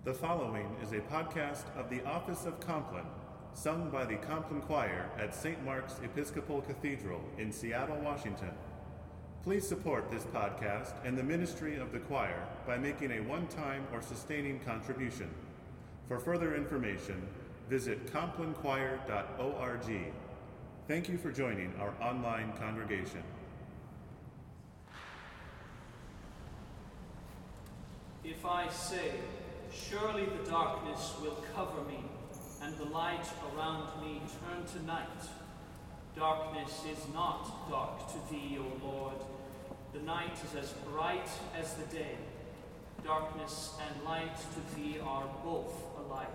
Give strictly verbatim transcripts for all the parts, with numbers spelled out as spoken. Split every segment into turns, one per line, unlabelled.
The following is a podcast of the Office of Compline, sung by the Compline Choir at Saint Mark's Episcopal Cathedral in Seattle, Washington. Please support this podcast and the ministry of the choir by making a one-time or sustaining contribution. For further information, visit compline choir dot org. Thank you for joining our online congregation.
If I say, surely the darkness will cover me, and the light around me turn to night. Darkness is not dark to thee, O Lord. The night is as bright as the day. Darkness and light to thee are both alike.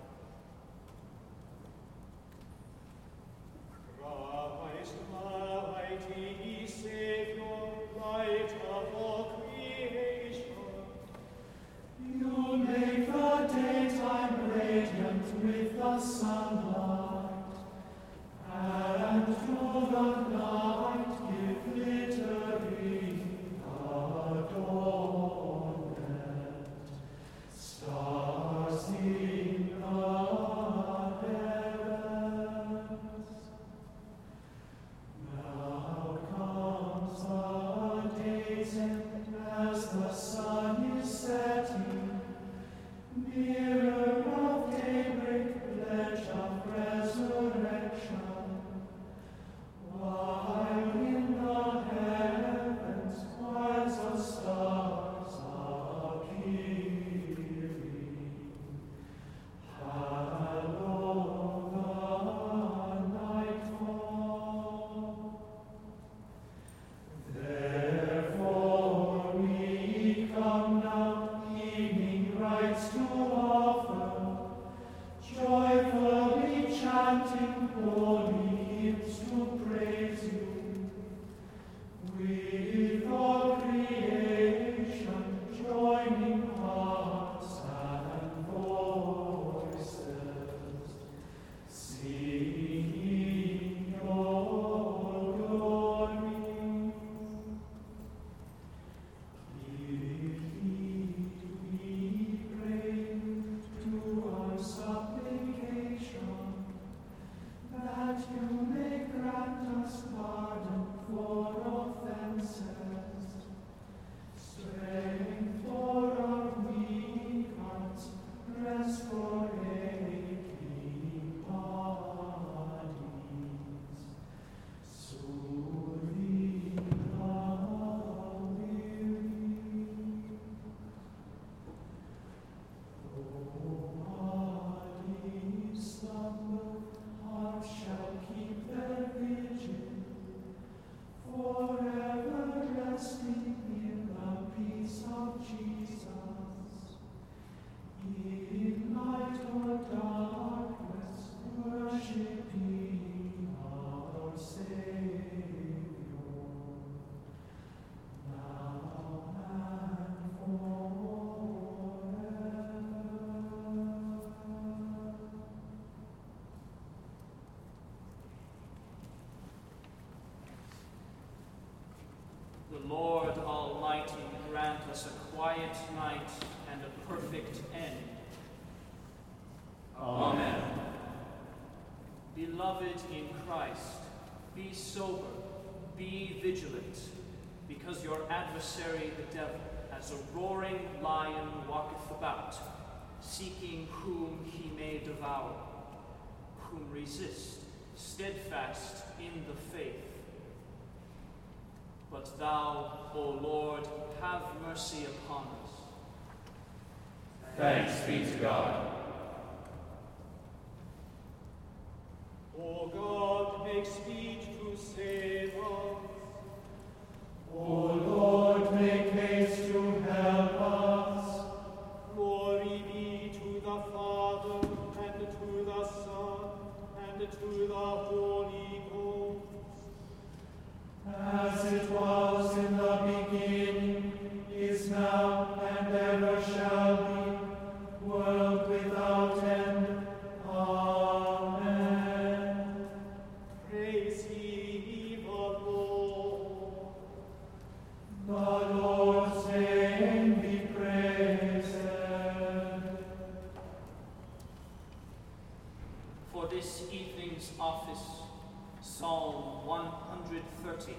Christ, mighty Savior, light of all creation, you make the daytime radiant with the sunlight, and to the night give glittering adornment. Stars in the heavens. Now comes the day's end as the sun is setting, mirror of daybreak, pledge of resurrection, while in the heavens choirs of stars appearing. Hallow the nightfall. Therefore we come now, evening rites to offer, joyfully chanting holy hymns to praise you. With all creation joining hearts and voices, singing your glory. Give heed, we pray, to our supplication, that you may grant us pardon for offenses, strength for our weak hearts, rest for aching bodies, soothing the weary. O bodies slumber, hearts shall keep their vigil, forever resting in the peace of Jesus. In light or darkness, worshiping our Savior, now and forever.
The Lord Almighty grant us a quiet night and a perfect end.
Amen.
Beloved in Christ, be sober, be vigilant, because your adversary the devil, as a roaring lion, walketh about, seeking whom he may devour. Whom resist, steadfast in the faith. But thou, O Lord, have mercy upon us.
Thanks be to God.
O God, make speed to save us.
O Lord, make haste to help us.
Glory be to the Father, and to the Son, and to the Holy Ghost.
As it was in the beginning, is now, and ever shall be, world without
office, Psalm one hundred thirty.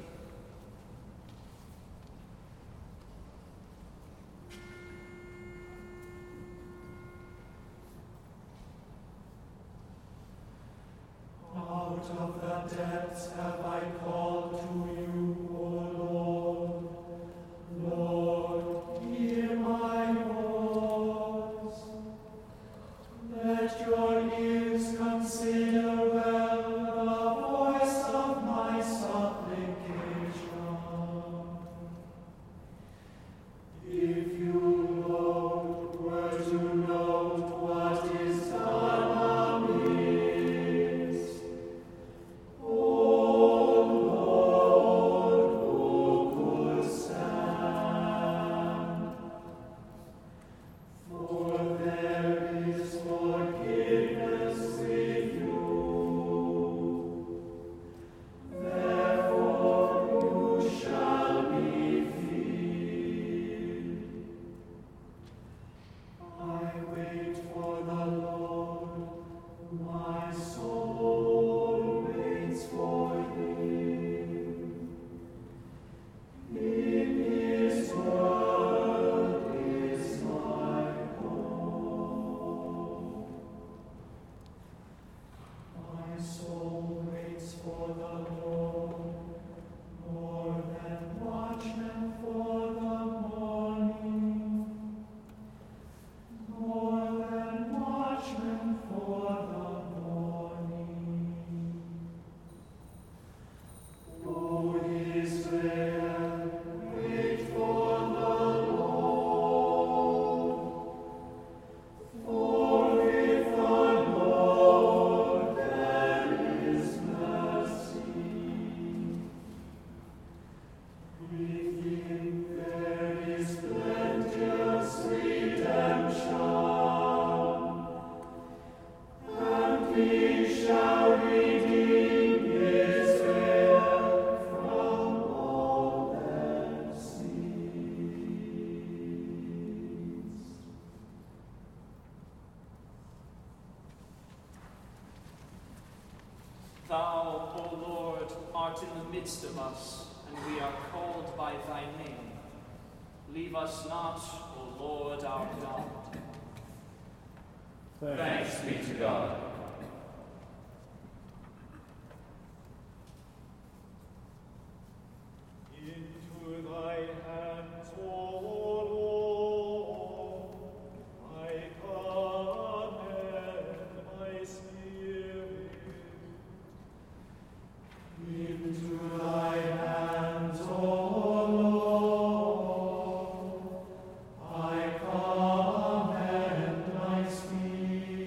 Out of the depths have I called to you, O Lord. Lord, hear my voice. Let your ears consider well the voice of my supplication. If you, Lord, were to note what is done amiss,
Thou, O Lord, art in the midst of us, and we are called by thy name. Leave us not, O Lord our God.
Thanks be to God.
Into thy hands, O Lord, I commend my spirit.
Into thy hands, O Lord, I commend my spirit.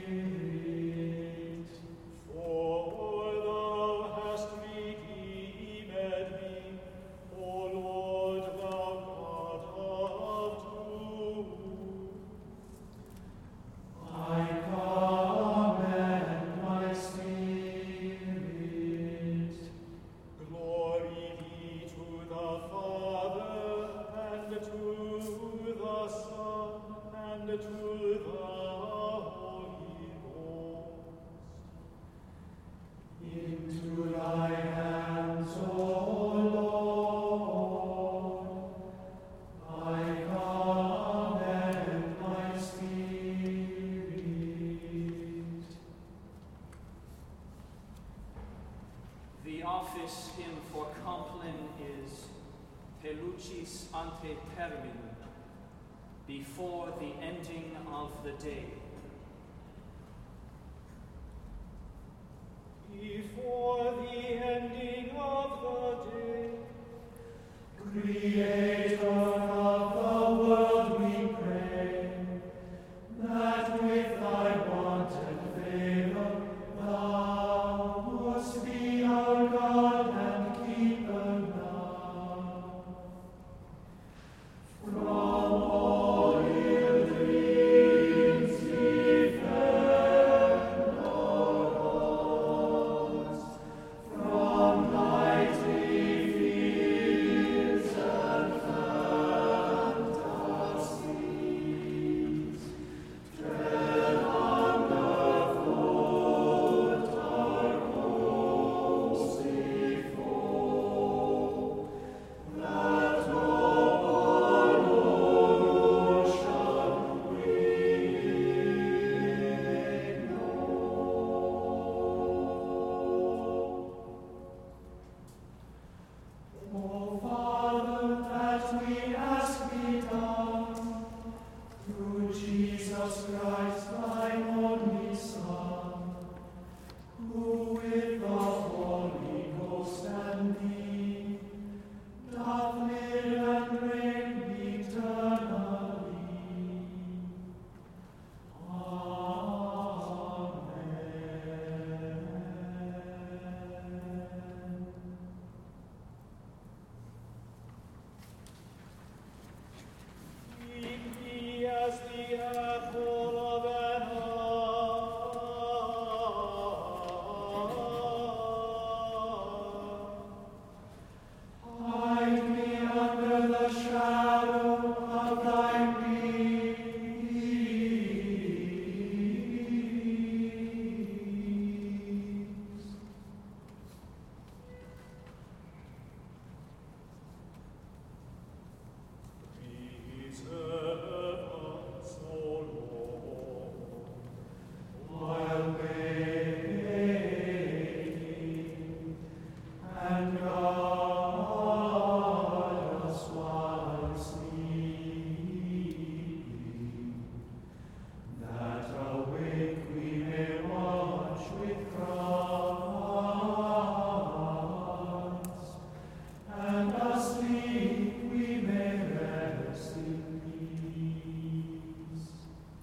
For thou hast redeemed me, O Lord, thou God of truth.
I commend my spirit.
Glory be to the Father, and to the Son, and to the Holy Ghost.
Into thy hands, O Lord, I commend my spirit.
The office hymn for Compline is Te lucis ante terminum, before the ending of the day.
Before the ending of the day,
Creator of the world, we pray, that with thy wonted favor thou wouldst be our God and keeper now. From all ill dreams defend us, from nightly fears Jesus Christ, thine only Son, who with the Holy Ghost and thee doth live and reign eternally.
As the apple of an eye.
Hide me under the shadow of thy wings. While waiting and guard us while sleeping, that awake we may watch with Christ, and asleep we may rest in peace.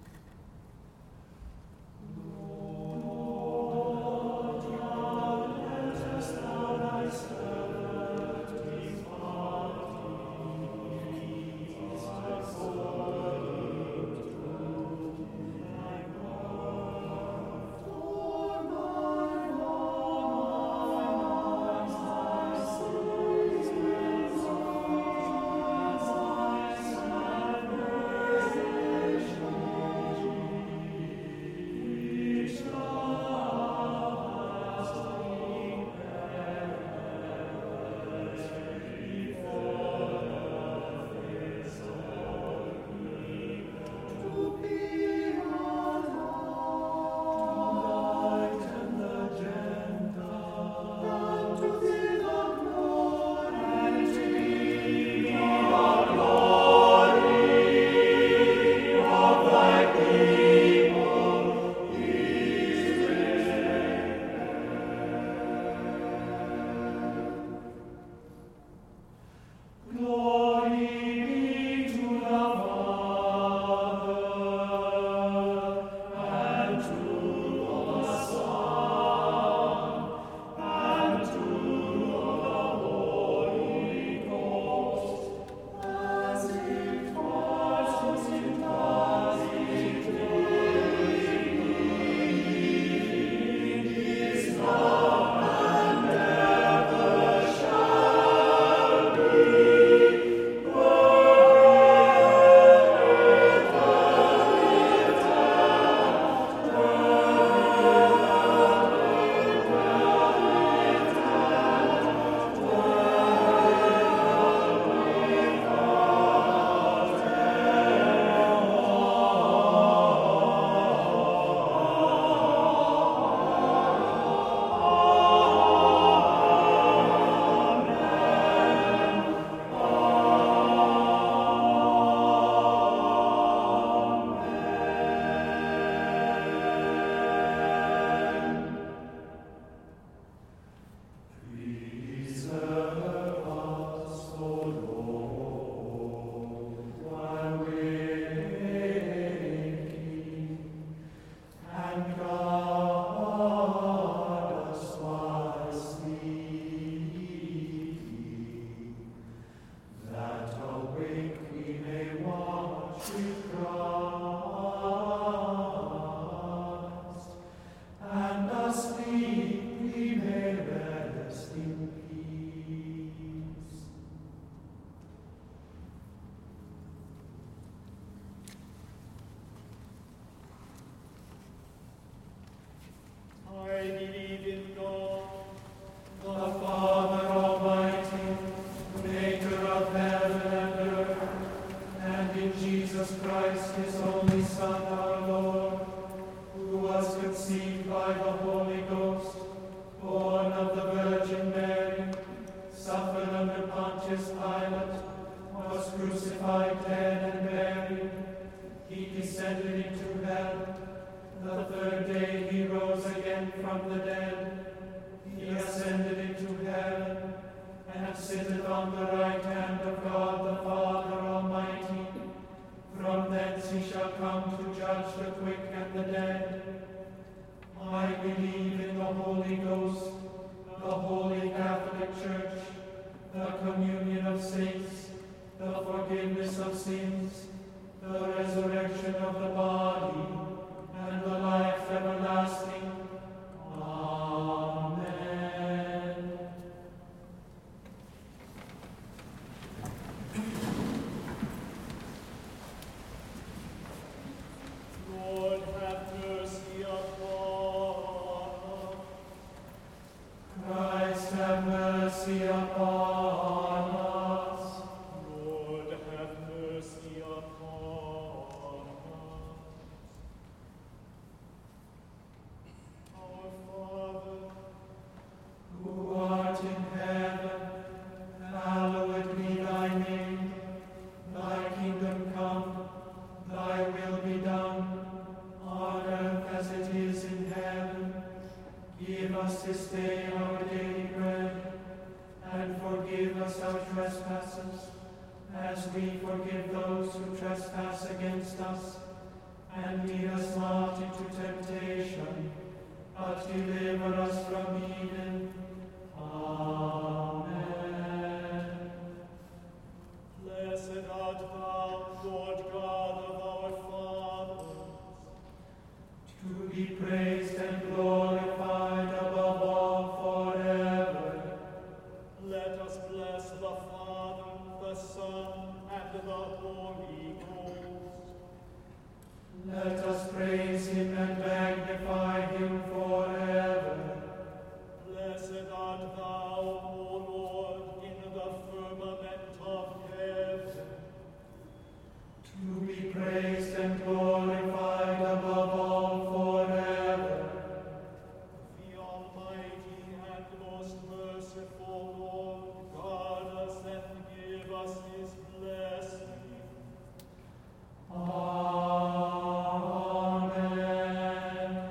Glory be to the Father, and to the Son, and to the Holy Ghost, as it was, as it was, it is now, and ever shall be. Preserve us, O Lord, while waking, and guard us while sleeping, that awake we may watch with Christ, and asleep we may rest in peace.
I believe in God,
The Father Almighty, maker of heaven and earth, and in Jesus Christ, his only Son, our Lord, who was conceived by the Holy Ghost, born of the Virgin Mary, suffered under Pontius Pilate, was crucified, dead, and buried. He descended descended into hell. The third day he rose again from the dead. He ascended into heaven, and sitteth on the right hand of God the Father Almighty. From thence he shall come to judge the quick and the dead. I believe in the Holy Ghost, the Holy Catholic Church, the communion of saints, the forgiveness of sins, the resurrection of the body, and the life everlasting. Amen.
Lord, have mercy upon us.
Christ, have mercy upon us.
Lord, have mercy upon us. Our Father,
Who art in heaven, hallowed be thy name. Thy kingdom come, thy will be done, on earth as it is in heaven. Give us this day our daily bread, and forgive us our trespasses, as we forgive those who trespass against us. And lead us not into temptation, but deliver us from evil. Amen.
blessed art thou, Lord God of our fathers.
To be praised and glorified above all forever.
Let us bless the Father, the Son, and the Holy Ghost.
Let us praise him and magnify him forever.
Blessed art thou, O Lord, in the firmament of heaven.
To be praised and glorified above all forever.
The Almighty and most merciful Lord, guard us and give us his blessing.
Amen.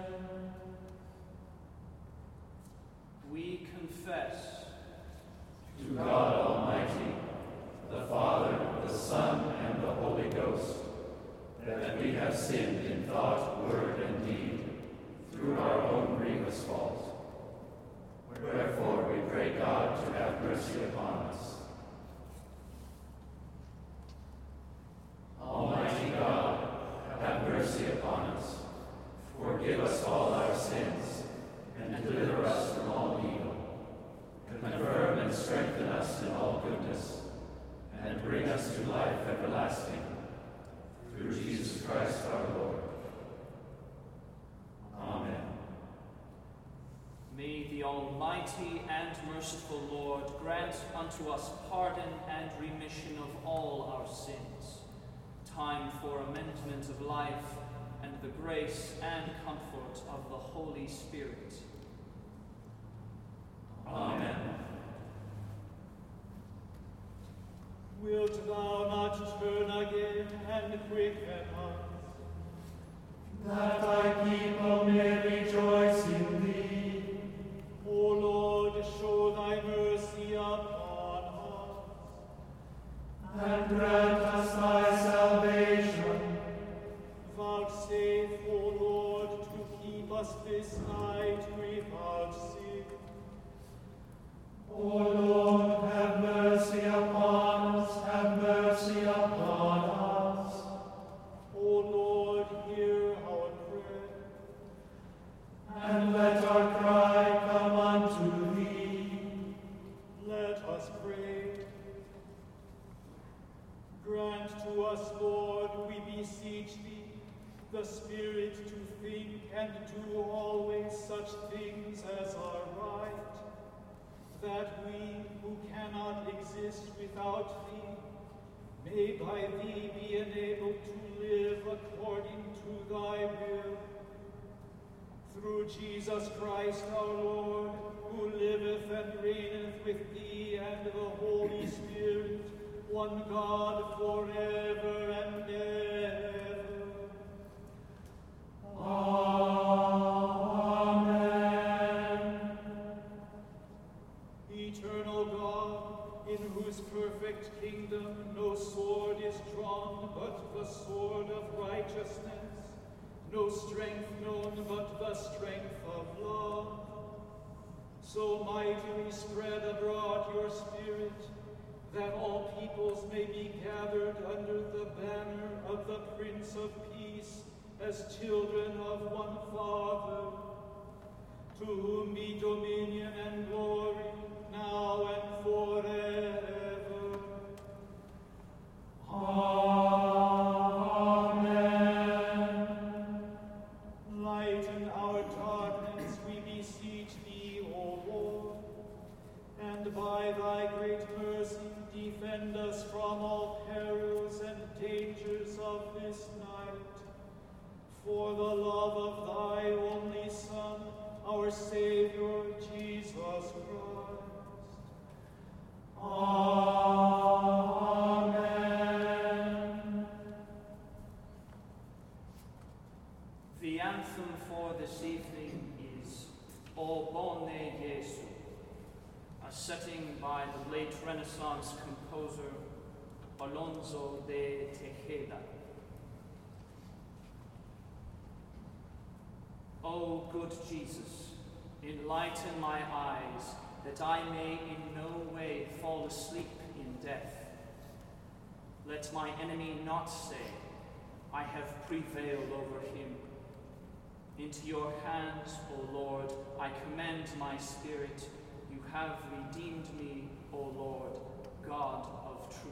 We confess
To God Almighty, the Father, the Son, and the Holy Ghost, that we have sinned in thought, word, and deed, through our own grievous fault. Wherefore we pray God to have mercy upon us. Almighty God, have mercy upon us. Forgive us all our sins, and deliver us from all evil. Confirm and strengthen us in all goodness, and bring us to life everlasting. Through Jesus Christ our Lord. Amen.
May the Almighty and merciful Lord grant unto us pardon and remission of all our sins, time for amendment of life, and the grace and comfort of the Holy Spirit.
Amen.
Wilt thou not turn again and quicken us,
That thy people may rejoice in thee.
O Lord, show thy mercy upon us.
And grant us thy salvation.
Vouchsafe, O Lord, to keep us this night without sin.
O Lord, have mercy upon us, have mercy upon us.
O Lord, hear our prayer.
And let our cry come unto thee.
Let us pray. Grant to us, Lord, we beseech thee, the Spirit to think and do always such things as are right, that we, who cannot exist without thee, may by thee be enabled to live according to thy will. Through Jesus Christ our Lord, who liveth and reigneth with thee and the Holy Spirit, one God forever and ever. no strength known but the strength of love. So mightily spread abroad your Spirit, that all peoples may be gathered under the banner of the Prince of Peace, as children of one Father, to whom be dominion and glory, now and forever. Amen. Lighten our darkness, we beseech thee, O Lord, and by thy great mercy defend us from all perils and dangers of this night. For the love of thy only Son, our Savior, Jesus Christ. Amen.
The anthem for this evening is O Bone Jesu, a setting by the late Renaissance composer Alonso de Tejeda. O good Jesus, enlighten my eyes, that I may in no way fall asleep in death. Let my enemy not say, I have prevailed over him. Into your hands, O Lord, I commend my spirit. You have redeemed me, O Lord, God of truth.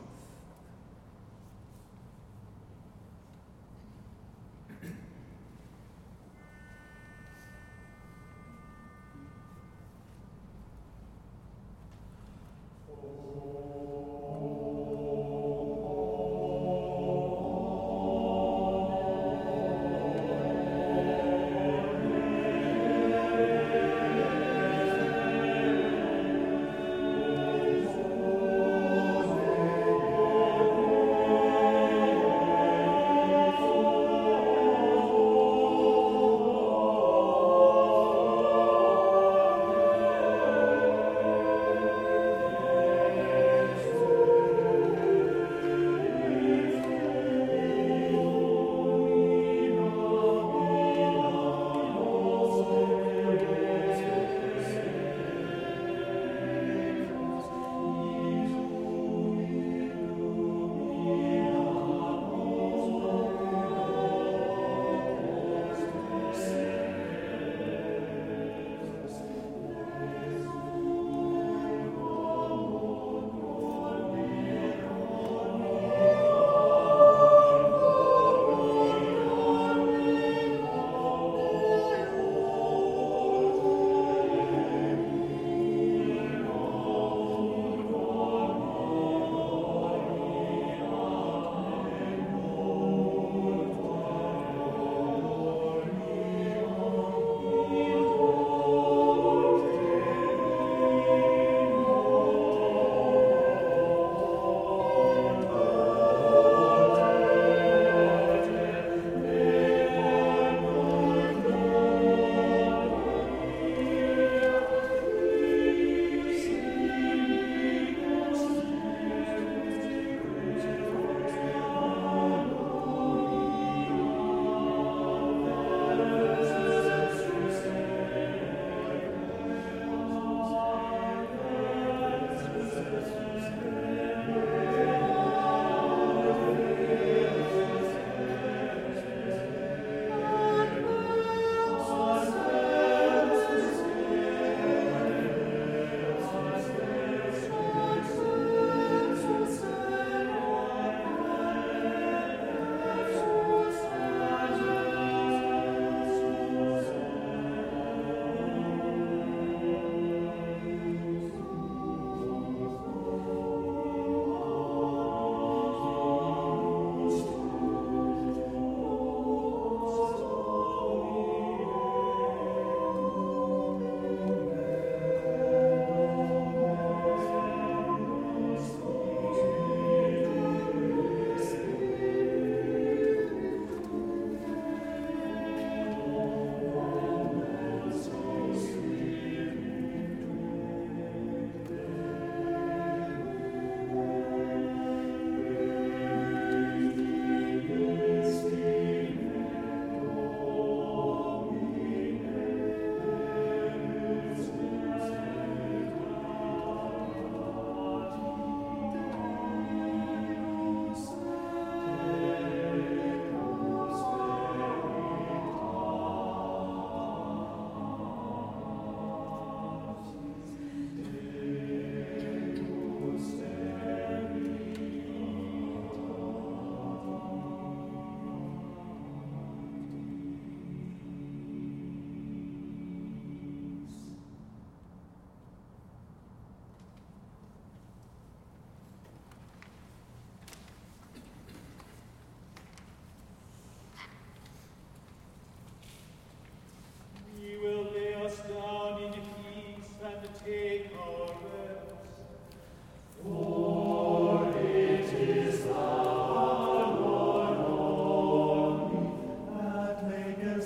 Amen.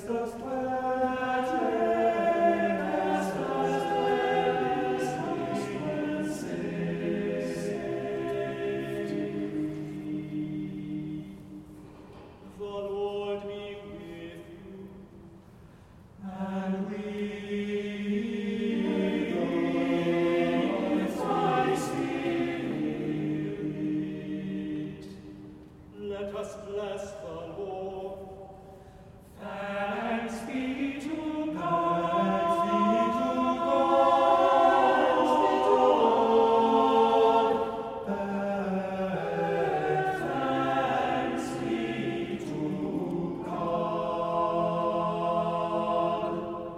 dost dwell, as dost dwell in safety.
The Lord be with you.
And we with thy spirit.
Let us bless the Lord.
Thanks be to God. Thanks be to God.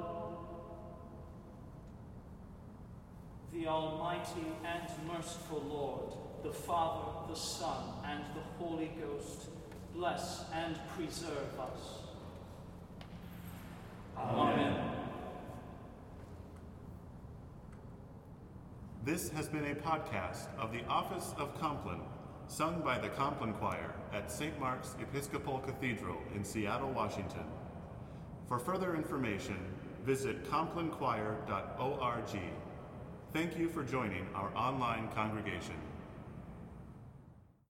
The Almighty and merciful Lord, the Father, the Son, and the Holy Ghost, bless and preserve us.
Amen.
This has been a podcast of the Office of Compline, sung by the Compline Choir at Saint Mark's Episcopal Cathedral in Seattle, Washington. For further information, visit compline choir dot org. Thank you for joining our online congregation.